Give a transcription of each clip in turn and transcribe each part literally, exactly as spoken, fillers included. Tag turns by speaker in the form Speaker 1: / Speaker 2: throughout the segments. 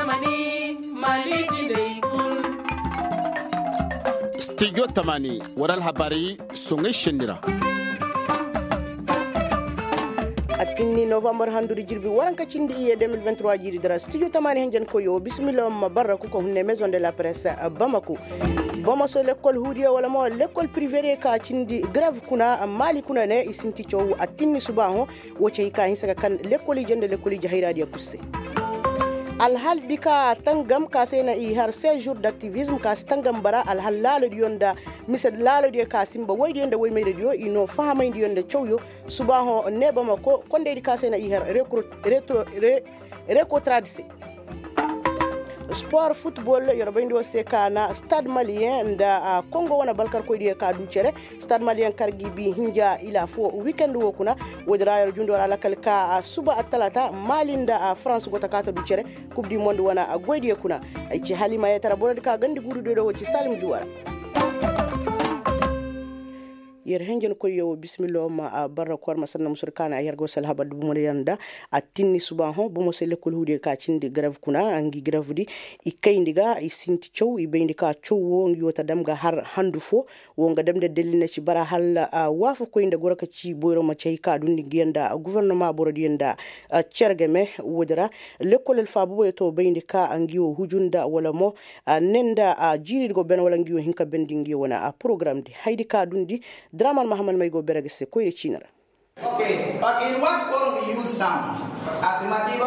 Speaker 1: tamani mali jinai kul
Speaker 2: studio tamani waral habari songe shendira
Speaker 3: attinni november handuri jirbi waranka cindi iye deux mille vingt-trois jiri dara studio tamani henjen ko yo bismillah ma barra ko hunne maison de la presse Bamako boma so l'école hudiya wala mo l'école privée ka cindi grave kuna mali kuna ne isinti ciow attinni subaho woce ka hinsa kan l'école jende l'école jahira dia kusse alhal dika tangam ka sena i har seize jours d'activisme ka tangam bara alhal lalo yonda misad lalo de ka simba wayde yonda way meede yo ino fahama indi yonda cowyo subaho neba mako konde dika sena i har recrut retro reco tradise sport football yorobandi waste kana stade malien nda Congo wana balkar ko di ka du cere stade malien kargi bi hinja ila fo weekend wo kuna wodra yor jundo ala kalka suba atalata malinda France go takata du cere coupe du monde wana goydi kuna ay ci halima ya tara borodi ka gandi guru do ci Salim Juwara yer henjen ko yo bismillah ma barra ko ma sanna musur kana yer go sal habad bu mo yanda atinni suba ho bu mo sel ko hude ka cindi grave kuna angi grave di i kayndiga i sinti chow i beyndi ka chow wo ngi yota damga har handu fo wo nga damde delina ci bara hal wafu ko inde goraka ci boyro ma cey ka dundi genda gouvernement borodi yenda cergeme wodra lekol fa bu to beyndi ka angi wo hujunda wala mo nenda jiri go ben wala ngi wo hinka bendingi wona programme di haydi ka dundi Draman Mahaman may go beragise ko ire chinara.
Speaker 4: Okay, but in what form we use sound? Affirmative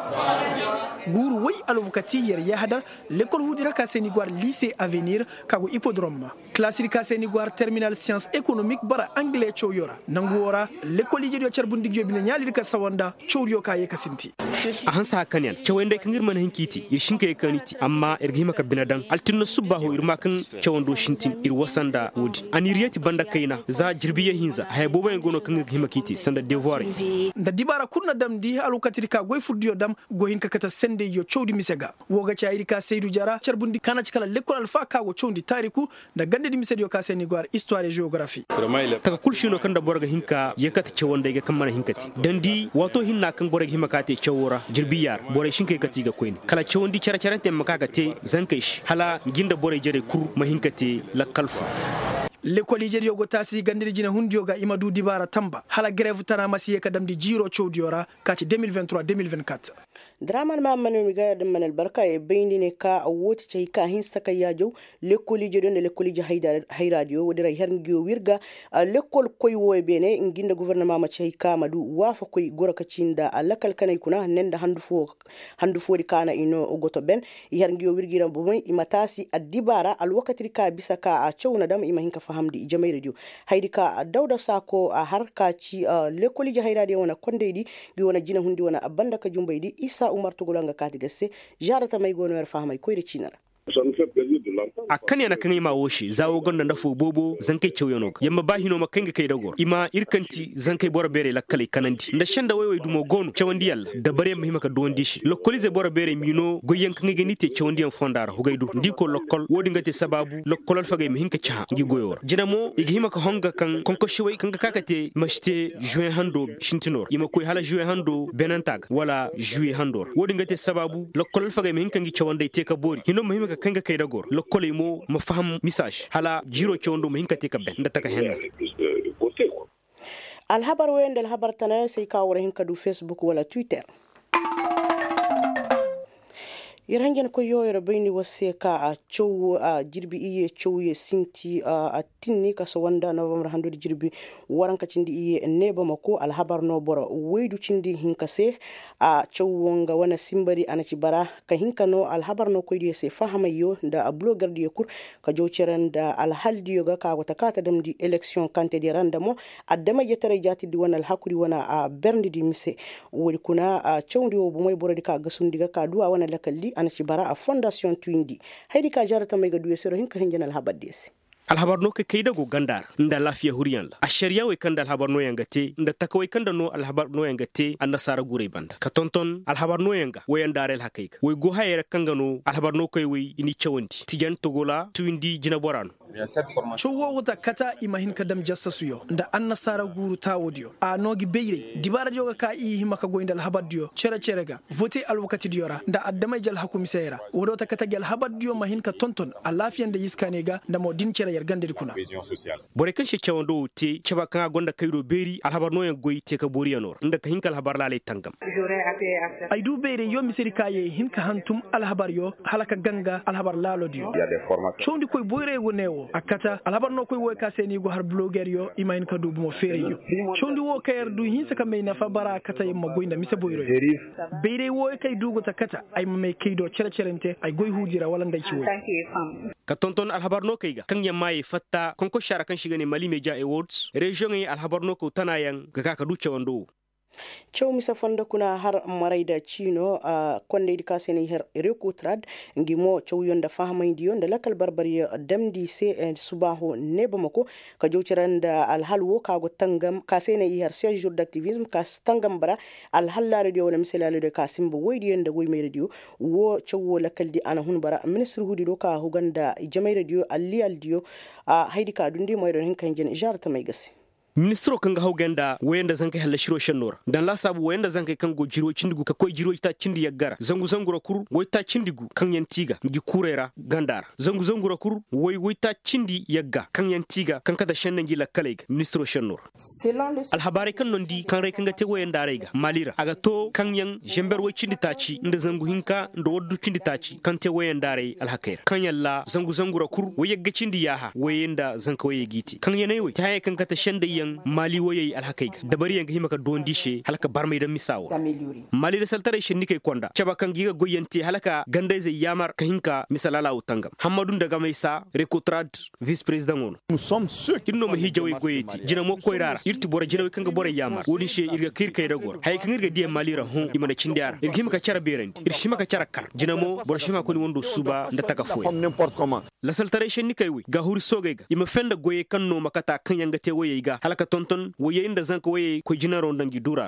Speaker 4: or?
Speaker 5: Guru way alwukati yer yahada l'école hudira ka senigwar lycée avenir kago hippodrome classique ka senigwar terminal science économique bara anglais choyora nangora l'école jedio charbundi jobina nyali ka sawanda choryo ka yeka sinti
Speaker 6: ahan sa kanyan chawende kangir man hinkiti yishinke kaniti amma ergima ka binadan altinno subaho irma kan chawando shintin ir wasanda wodi aniriyati banda kaina za jirbiye hinza hay bobo ngono kan himakiti sanda devoir
Speaker 5: nda dibara kunna dam di alwukati ka goy fuddiyo dam go hinka kata de yo chowdi misega woga chairi ka Seydou Diara charbundi kana cikala l'école alfa ka go chowdi tariku da gande di misedio ka seni gwar histoire et géographie
Speaker 6: taka kulshino kanda borga hinka yekata chewonde ge kamana hinkati dandi wato hinna kan borga himakate chewora jirbiyar bore shinke kati ga koin kala chewondi chara charante makaga te zankaish hala ginda bore jere kur mahinkate la kalfa
Speaker 5: l'école jedio go tasi gandiri jina hundiyo ga Imadou Dibara Tamba hala grève tana masiye ka damdi jiro chowdiora kati deux mille vingt-trois deux mille vingt-quatre
Speaker 3: Draman Mahaman mi ga man albarka e bayni ne ka woti cey ka hinsta ka yajo l'école jedio ne l'école je hayda hay radio wodira herngiyo wirga l'école koy wo bene nginda gouvernement ma cey ka madu wafa koy goraka cinda lakal kanay kuna nenda handu fo handu fo di kana ino goto ben herngiyo wirgira bo moy imatasi adibara al wakati ka bisaka a cewna dam ima hinka hamdi jamai radio haydi ka dawda sako a harka ci l'école je hay radio wana kondeydi gi wana jina hundi wana abanda ka jumbaydi Issa Umar Tugulanga kati gasse jarata may gono wer fahamay koyre cinara
Speaker 6: a kan yana kan ima woshi zawo gonda ndafo bobo zankai chewyono yamma bahino makenga kai dagor ima irkanti zankai bora bere lakkale kanandi nda shanda wayway dumo gonu chewandi yalla da bare mahima ka dondishi lokolize bora bere mino goyen kan ngeni te chewandi en fondara hugaydu ndiko lokol wodi ngate sababu lokolal fagay mahinka cha ngi goyor jinamo igi hima ka honga kan konko sheway kan kakate mashte juin hando shintinor ima koy hala juin hando benantag wala juin handor wodi ngate sababu lokolal fagay mahinka ngi chewande te ka bori hino mahima ka kanga kai dagor lokole mo mafaham message hala jiro chondo mo hinkate ka ben ndata ka henna
Speaker 3: al habar wende al habar tana sai ka wara hinka du Facebook wala Twitter Irangen ko yoyere bayni waseka a chow a jirbi iye chow ye sinti a tinni ka so wanda November handodi jirbi waranka cindi iye neba mako al habar no boro weydu cindi hinka se a chow wonga wana simbari anaci bara ka hinka no al habar no ko se fahama yo nda a blogger di kur ka jowceren da al haldi yoga ka wata kata dam di election kante di randamo adama yetere jati di wana al hakuri wana a berndi di mise wori kuna a chowndi o bu moy boro di ka gasundi ga ka duwa wana lakalli anaci bara a fondation twindi haydi ka jarata may ga duwe sero hinka hinjanal habaddesi
Speaker 6: alhabar no kai da go gandar nda lafiya huriyan la ashariya we kanda alhabar no yangate nda takawai kanda no alhabar no yangate anda sara gure banda ka tonton alhabar no yanga we andarel hakayka we go hayere kanga no alhabar no kai we ini chawandi tijan togola tuindi jina borano
Speaker 5: chowo wata kata imahin kadam jassasuyo nda anna sara guru tawodiyo a nogi beire dibara joga ka i himaka goindal habadiyo cere cerega vote al wakati diora nda addama jal hakumi sera wodo ta kata gal habadiyo mahin ka tonton a lafiyan da yiskanega nda mo din cere yargande kuna
Speaker 6: bore kan she chawando te chaba kan gonda kayro beri al habar no yan goyi te ka bori yanor nda ka hinkal habar lale tangam
Speaker 5: ay du beire yo misiri kaye hinka hantum al habar yo halaka ganga al habar lalo diyo chondi koy boyre go newo akata alhabar no koy woy ka seni go har blogger yo imain ka dubu mo fere yo chondi wo kayar du hinsa ka meina fa bara kata yimma goynda mise boyro beire woy kay dugo ta kata ay me kaydo cere cerente ay goy hujira wala nday ci woy
Speaker 6: ka tonton alhabar no kayga kan yamma e fatta konko shara kan shigani Mali Media Awards region e alhabar no ko tanayan ga ka du chawando
Speaker 3: Chow misa fonda kuna har maraida chino uh, konde di kasene her rekutrad ngimo chow yonda fahama indiyo nda lakal barbari damdi se en subaho nebamako ka jowchiranda al halwo ka go tangam kasene her six jours d'activisme ka tangam bara al halla radio na misela le ka simbo woydi yonda goy me radio wo chow lakal di ana hun bara ministre hudi do ka huganda jamay radio alli aldio uh, haidi ka dundi moydo hen kanjen jarta may gasi
Speaker 6: ministro kanga hawganda wayanda zankai halla shiro shanora dan la sabu wayanda zankai kango jiro cindigu ka koy jiro ta cindi yaggara zangu zangu kur woy ta cindigu kan yantiga ngi kurera gandara zangu zangu kur woy woy ta cindi yagga kan yantiga kan kada shanna ngi la kalega ministro shanora al habari kan nondi kan ray kanga te wayanda rayga malira aga to kan yan jember woy cindi taci nda zangu hinka ndo woddu cindi taci kan te wayanda ray al hakair kan yalla zangu zangu kur woy yagga cindi yaha wayanda zanka woy giti kan yanay woy ta kan kata shanda Mali woyey alhakaiga dabari yang himaka dondishe halaka barmay da misawo Mali da saltare shinni kay konda caba kan giga goyenti halaka gandeze yamar kahinka misalala utangam Hamadou daga maysa recotrad vice président on nous sommes ceux qui no hijawe goyeti jina mo koyrara irti bora jina kanga bora yamar wodi she irga kirkay da gor hay kan irga die malira hon imana cindiara irga himaka cara berendi ir shimaka cara kar jina mo bora shima ko ni wondo suba ndataka foy n'importe comment la saltare shinni kay wi ga huri sogayga ima fenda goye kan no makata kan yanga te woyeyga halaka tonton woye inda zanka woye ko jinaro ndangi durar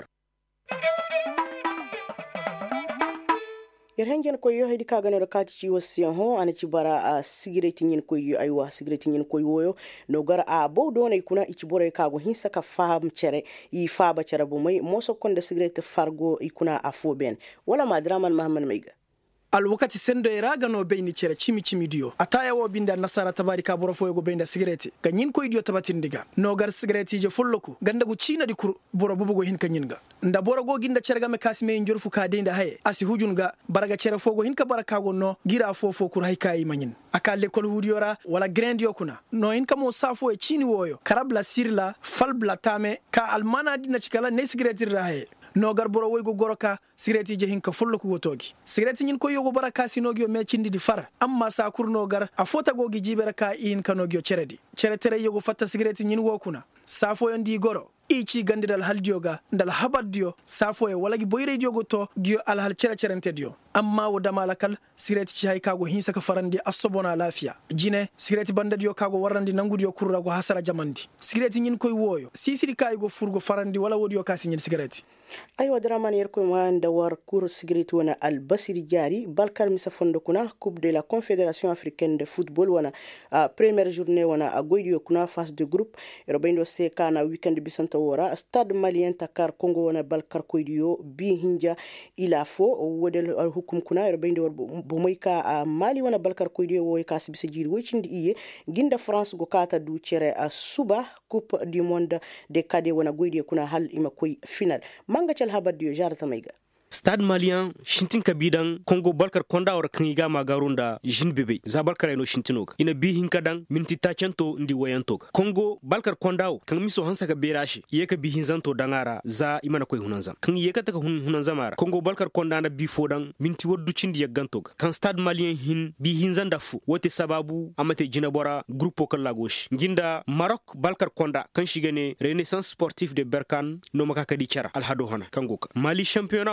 Speaker 3: yer hengen ko yo hedi kaga no kati ci wasiyan ho ana ci bara a sigireti nyin ko yo aywa sigireti nyin ko yo no gara a bo do ne kuna ici bore kago hin saka faham cere i faba cere bo mai moso konda sigireti fargo ikuna afoben wala madraman mahamman maiga
Speaker 5: al wakati sendo iraga no beyni cere chimi chimi dio ataya wo binda nasara tabarika boro fo go benda cigarette ganyin ko idio tabatindiga no gar cigarette je folloku ganda go china di kur boro bubugo hin kanyinga nda boro go ginda cerga me kasme njorfu ka denda haye asi hujunga baraga cere fo go hin ka baraka go no gira fo fo kur hay kay manyin aka le kol hudiora wala grand yokuna no hin kamo safo e chini woyo karabla sirla falbla tame ka almana dina cikala ne cigarette rahe no garboro woygo goroka sireti je hinka fullo ko togi sireti nyin ko yogo baraka sinogio me cindi di far amma sa kurno gar a fota gogi jibera ka in kanogio ceredi ceretere yogo fatta sireti nyin wokuna safo yondi goro ichi gandidal haldioga ndal habaddio safo e walagi boyre diogo to gio al hal cere cerente dio amma wo damalakal sireti ci hay kago hinsa ka farandi asobona lafiya jine sireti bandadio kago warandi nangudio kurra go hasara jamandi sireti nyin koy woyo sisiri kaygo furgo farandi wala wodio kasi nyin sireti
Speaker 3: aywa draman yer ko manda war cour sireti wana al basiri jari balkar misa fondo kuna coupe de la confédération africaine de football wana uh, première journée wana agoydio kuna phase de groupe robendo se kana weekend bisanta wora stade malien takar congo wana balkar koydio bi hinja ila fo wodel uh, hukum kuna robendo bo moyka uh, mali wana balkar koydio wo ka sibse jiri wocindi iye ginda france go kata du cere uh, suba coupe du monde de cadets wana goydio kuna hal ima koy final manga chal habaddio jarata mayga
Speaker 6: Stade malien shintin kabidan Congo balkar konda or kniga magarunda jin bebe za balkar eno shintinog ina bi hinkadan minti tacento ndi wayantok Congo balkar kondaw kan miso hansa ka berashi yeka bi hinzanto dangara za imana koy hunanza kan yeka taka hun hunanza mara Congo balkar konda na bi fodan minti woddu cindi yagantog kan stade malien hin bi hinzanda fu wote sababu amate jinabora groupe kala gauche ginda Maroc balkar konda kan shigane Renaissance sportif de Berkane no makaka di chara al hado hana kangoka Mali championnat ora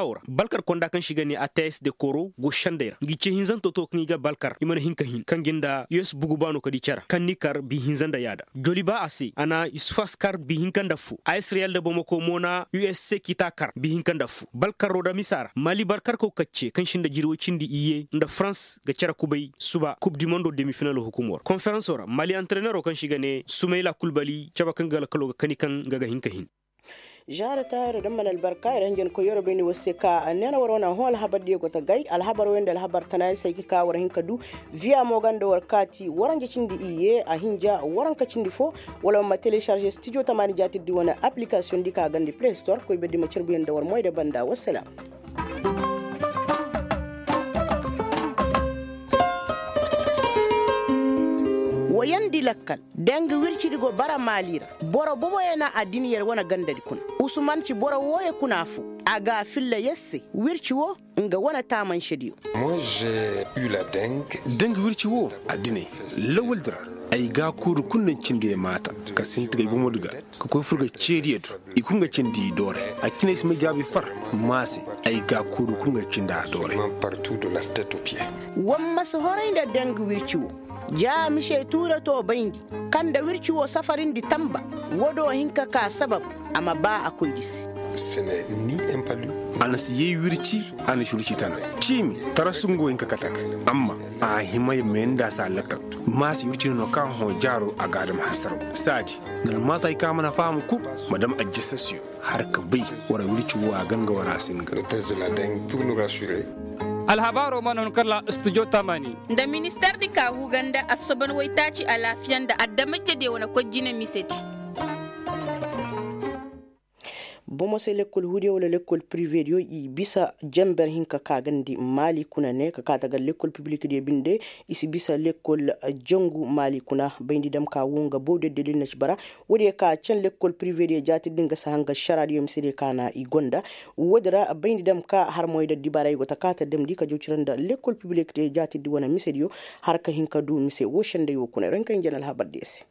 Speaker 6: balkar konda kan shiga ne A T S de koro go shandaira gice hinzan toto kan ga balkar imana hinka hin kan ginda us bugu bano kadi cara kan nikar bi hinzan da yada joliba ase ana isfaskar bi hinkan da fu A S Real da bomako mona U S C kitakar bi hinkan da fu balkar roda misara mali barkar ko kacce kan shinda jirwocin di iye da France ga cara kubai suba coupe du monde demi final hukumor conference ora mali entraîneur kan shiga ne Sumaila Kulbali caba kan gala kalo ga kanikan ga hinka hin
Speaker 3: jara tayar da manal barka rangen ko yoro beni waseka nena warona ho al habar de gota gai al habar wenda al habar tanai sai ka war hinkadu via mogando warkati waranje cindi iye a hinja waranka cindi fo wala ma télécharger studio tamani jati di wona application di ka gandi Play Store ko be di ma cerbi en da war moy de banda wassalam wayandi lakkal denga wircidigo bara malira boro bobo yana adiniyar wana gandadi kun usman ci boro woye kunafu aga filla yesse wirci wo nga wana taman shediyo
Speaker 7: moi j'ai eu la dengue
Speaker 8: denga wirci wo adine lawal dra ay ga kuru kunnan cinde mata ka sintiga gumo duga ko ko furga ceriyeto ikunga cindi dore akine isma jabi far masi ay ga kuru kunga cinda dore
Speaker 7: partout de la tête aux pieds
Speaker 3: wamma so horayda denga wirci wo ja mishe tura to baindi kanda wirci wo safarin di tamba wodo hinka ka sabab amma ba akoy gisi
Speaker 7: ce n'est ni un palu
Speaker 8: anas ye wirci ana shurci tan chimi tarasungo hinka katak amma a himay menda sa lakka mas wirci no kan ho jaro agadam hasar sadi dal mata ka mana famu ku madam ajissasio har ka bai wara wirci wo ganga wara singa
Speaker 7: le test de la dengue pour nous rassurer
Speaker 9: alhabaro manon kala studio tamani
Speaker 10: da minister di ka huganda asoban waitaci a lafiyan da addamaje de wona kojina miseti
Speaker 3: bomo se l'école hudi wala l'école privée yo i bisa jamber hinka kagandi mali kuna ne ka kataga l'école publique de binde isi bisa l'école jongu mali kuna bayndi dam ka wonga bode de lina bara wodi ka chan l'école privée de jati dinga sahanga sharadi yom sire kana i gonda wodara bayndi dam ka har moyda dibara go takata dem di ka jociranda l'école publique de jati di wona misedio har ka hinka du mise woshande yo kuna ranka njanal habadesi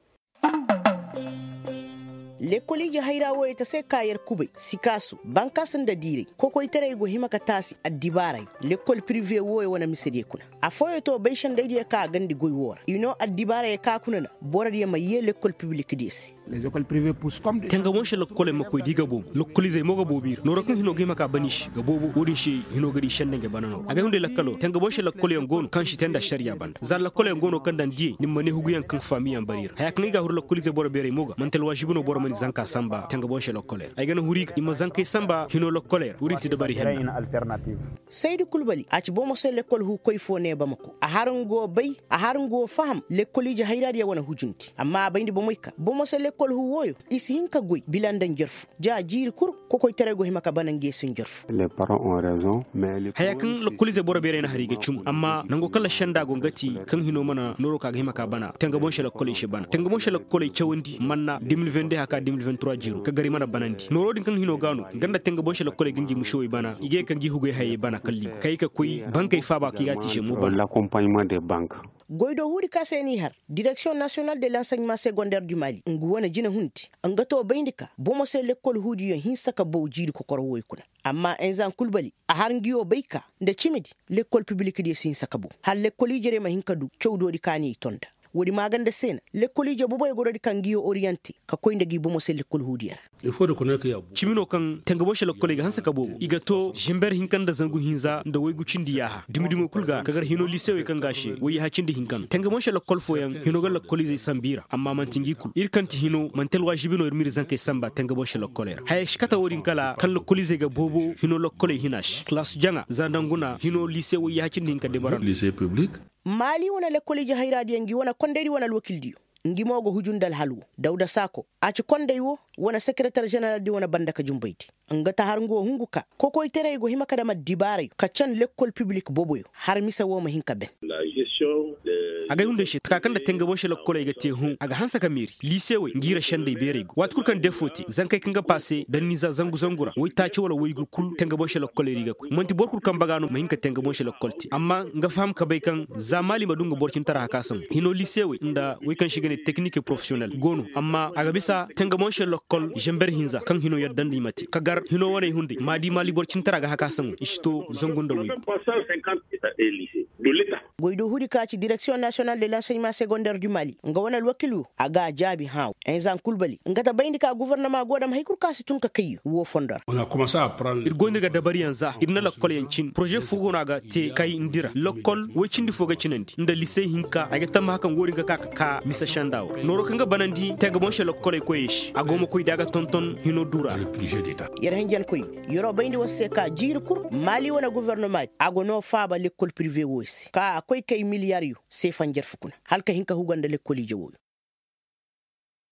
Speaker 3: l'école ji hayrawo ita sai kayar kubai sikasu bankasin da dire koko ita rai go himaka tasi addibarai l'école privée wo wana misede kuna afoyo to baishan da ka gandi goywor you know addibarai ka kuna borar ya mai l'école publique desi
Speaker 11: les écoles privées poussent comme des
Speaker 6: tenga won shelo kole makoy diga bom l'école zay moga bobir no rakun hino gima ka banish ga bobo wodin shi hino gadi shenne ga banano aga hunde lakkalo tenga won shelo kole ngono kan shi tenda sharia banda zalla kole ngono kan dan die nimma ne huguyan kan fami an barir hayak ni ga hur l'école zay boro bere moga mantel wajibuno boro man zanka samba tenga bon shelo kole ay gana huri imma zanka samba hino l'école wuri ti dabari hen
Speaker 11: alternative
Speaker 3: Seydou Kulbali aci bomo se l'école hu koy fo ne bamako a harungo bay a harungo faham l'école ji hayradi ya wana hujunti amma bayndi bomoyka bomo se l'école hu woyo isi hinka goy bilandan jerfu ja jiri kur ko koy terego himaka banange sun jerfu
Speaker 12: les parents ont raison mais
Speaker 6: hayakan l'école ze boro bere na hariga cum amma nango kala shanda go ngati kan hino mana noro ka himaka bana tenga bon shelo kole shi bana tenga bon shelo kole chawndi manna deux mille vingt-deux haka deux mille vingt-trois jiro ka gari mana banandi noro din kan hino gano ganda tenga bon shelo kole gingi mushoy bana ige kan gi hugo haye bana kalli kai ka koy bankai fa ba ki gati she mu bana
Speaker 12: l'accompagnement des banques
Speaker 3: goydo huri kaseni har direction nationale de l'enseignement secondaire du Mali ngu wana jina hunti angato bayndika bomo se l'école hudi yo hinsaka bo jiri ko koro woy kuna amma enzan Kulbali a har ngiyo bayka nde chimidi l'école publique de hinsaka bo hal l'école jere ma hinkadu chowdo di kani tonda wodi maganda sena l'école je bobo e gorodi kan giyo orienté ka koynde gi bomo se l'école hudiyar
Speaker 13: il faut reconnaître qu'il y a
Speaker 6: chimino kan tenga bo shelo kolega hansa ka bobo igato jimber hinkanda zangu hinza nda woygu cindi yaha dimidimo kulga kagar hino lycée we kan gashe woyi ha cindi hinkan tenga bo shelo kol foyan hino gal college sambira amma man tingi kul irkanti hino man tel wajibino irmir zanke samba tenga bo shelo kolera hay shikata wodin kala kan lo college ga bobo hino lo kole hinash class janga zandanguna hino lycée woyi ha cindi hinka de baran
Speaker 13: lycée public
Speaker 3: Mali wana l'école ji hayradi ngi wana konderi wana wakildiyo ngi mogo hujundal halwo Dauda Sako aci kondey wo wana secrétaire général di wana bandaka jumbayti ngata har ngo hunguka koko itere go himaka dama dibare ka can l'école publique boboyo har misa wo ma hinka ben
Speaker 14: la gestion de
Speaker 6: aga hunde shi ka kan da tenga bon shela kole ga te hun aga hansa kamiri lise we ngira shande bere go wat kurkan defoti zan kai kinga passe dan niza zangu zangura wai ta ci wala wai gur kul tenga bon shela kole riga ko monti bor kurkan bagano mahin ka tenga bon shela kolti amma nga fam ka bai kan zamali madunga borcin tara haka sam hino lise we inda wai kan shiga ne technique professionnel gono amma aga bisa tenga bon shela kol jember hinza kan hino yaddan limati kagar hino wane hunde madi mali borcin tara ga haka sam ishto zangunda wai
Speaker 3: goydo hudi kaci direction nationale de l'enseignement secondaire du Mali nga wonal wakilu aga jabi haw enzan kulbali nga ta bayndi ka gouvernement godam hay kur kasi tun ka kay wo fondar
Speaker 11: on a commencé à prendre
Speaker 6: ir gondiga dabari yanza irna la kol yancin projet fugo naga te kay indira lokol wo cindi foga cinandi nda lycée hinka aga tamma kan gori ga ka ka misa shandaw noro kanga banandi tega bon she lokol ko yesh agoma koy daga tonton hino dura
Speaker 11: le budget d'état
Speaker 3: yar henjen koy yoro bayndi wosse ka jir kur Mali wona gouvernement agono faaba l'école privée wosi ka koy kay milliard yu se fanjer fukuna halka hinka huganda l'école jewo